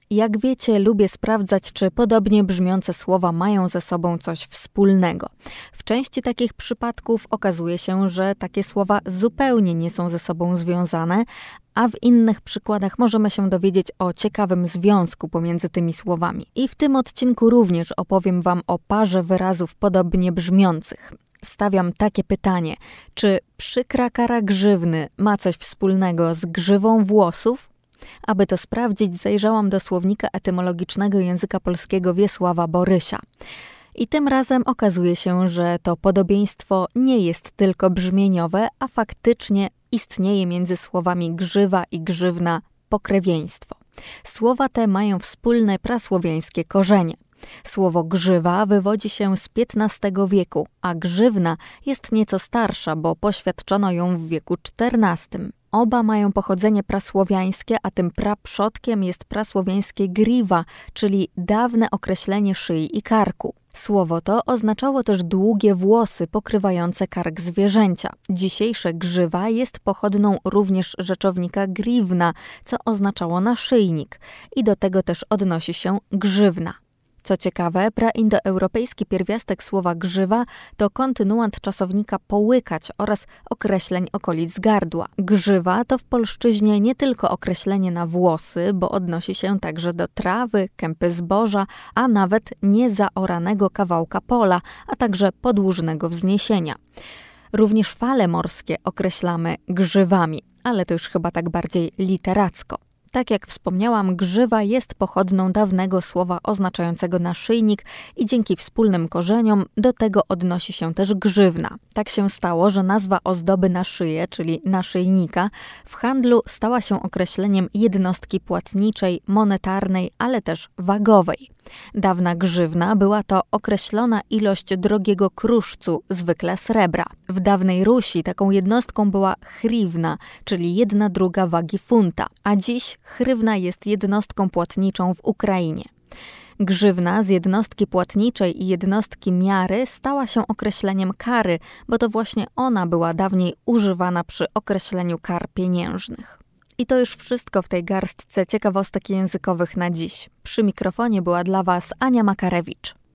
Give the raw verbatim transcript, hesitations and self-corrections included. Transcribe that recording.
Jak wiecie, lubię sprawdzać, czy podobnie brzmiące słowa mają ze sobą coś wspólnego. W części takich przypadków okazuje się, że takie słowa zupełnie nie są ze sobą związane, a w innych przykładach możemy się dowiedzieć o ciekawym związku pomiędzy tymi słowami. I w tym odcinku również opowiem Wam o parze wyrazów podobnie brzmiących. Stawiam takie pytanie, czy przykra kara grzywny ma coś wspólnego z grzywą włosów? Aby to sprawdzić, zajrzałam do słownika etymologicznego języka polskiego Wiesława Borysia. I tym razem okazuje się, że to podobieństwo nie jest tylko brzmieniowe, a faktycznie istnieje między słowami grzywa i grzywna pokrewieństwo. Słowa te mają wspólne prasłowiańskie korzenie. Słowo grzywa wywodzi się z piętnastego wieku, a grzywna jest nieco starsza, bo poświadczono ją w wieku czternastym. Oba mają pochodzenie prasłowiańskie, a tym praprzodkiem jest prasłowiańskie griwa, czyli dawne określenie szyi i karku. Słowo to oznaczało też długie włosy pokrywające kark zwierzęcia. Dzisiejsze grzywa jest pochodną również rzeczownika griwna, co oznaczało naszyjnik i do tego też odnosi się grzywna. Co ciekawe, praindoeuropejski pierwiastek słowa grzywa to kontynuant czasownika połykać oraz określeń okolic gardła. Grzywa to w polszczyźnie nie tylko określenie na włosy, bo odnosi się także do trawy, kępy zboża, a nawet niezaoranego kawałka pola, a także podłużnego wzniesienia. Również fale morskie określamy grzywami, ale to już chyba tak bardziej literacko. Tak jak wspomniałam, grzywa jest pochodną dawnego słowa oznaczającego naszyjnik i dzięki wspólnym korzeniom do tego odnosi się też grzywna. Tak się stało, że nazwa ozdoby na szyję, czyli naszyjnika, w handlu stała się określeniem jednostki płatniczej, monetarnej, ale też wagowej. Dawna grzywna była to określona ilość drogiego kruszcu, zwykle srebra. W dawnej Rusi taką jednostką była hrywna, czyli jedna druga wagi funta, a dziś hrywna jest jednostką płatniczą w Ukrainie. Grzywna z jednostki płatniczej i jednostki miary stała się określeniem kary, bo to właśnie ona była dawniej używana przy określeniu kar pieniężnych. I to już wszystko w tej garstce ciekawostek językowych na dziś. Przy mikrofonie była dla Was Ania Makarewicz.